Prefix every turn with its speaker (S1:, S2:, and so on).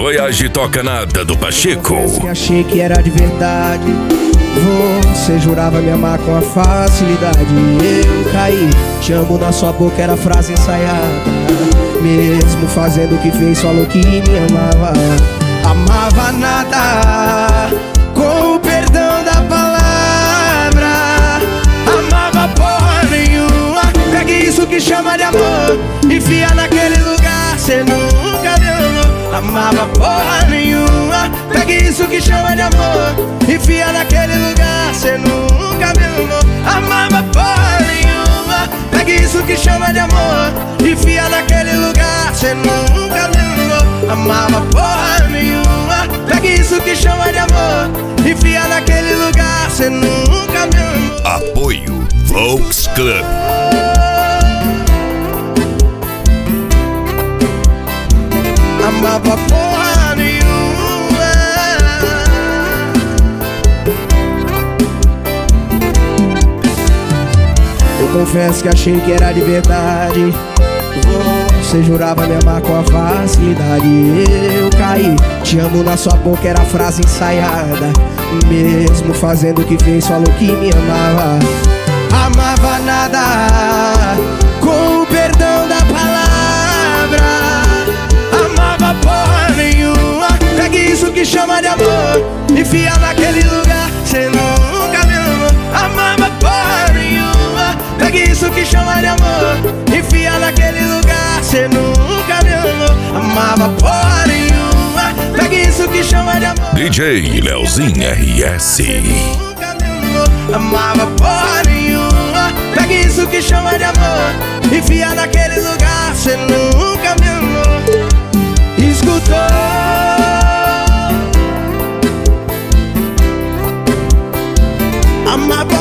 S1: Voyage toca nada do Pacheco.
S2: Que achei que era de verdade. Você jurava me amar com a facilidade. Eu caí, te amo na sua boca, era frase ensaiada. Mesmo fazendo o que fez, falou que me amava. Amava nada, com o perdão da palavra. Amava porra nenhuma. Pegue isso que chama de amor, enfia naquele lugar, cê nunca me amou. Amava porra nenhuma. Pegue isso que chama de amor, enfia naquele lugar, cê nunca me amou. Amava porra nenhuma. Pegue isso que chama de amor, enfia naquele lugar, cê nunca me amou. Amava porra nenhuma. Pegue isso que chama de amor, enfia naquele lugar, cê nunca me amou.
S1: Apoio Volks Club.
S2: Amava porra nenhuma. Eu confesso que achei que era de verdade. Você jurava me amar com a facilidade. Eu caí, te amo na sua boca, era frase ensaiada. Mesmo fazendo o que fez, falou que me amava. Amava nada, com o perdão da palavra. Amava porra nenhuma. Pegue isso que chama de amor, enfia naquele lugar, cê nunca me amou. Amava porra nenhuma. Pegue isso que chama de amor, enfia naquele lugar, cê nunca me amou. Amava porra nenhuma. Pegue isso que chama de amor,
S1: DJ Leozinho RS.
S2: nunca me amou. Amava porra nenhuma. Pegue isso que chama de amor, enfia naquele lugar, cê nunca me amou. Escutou? Amava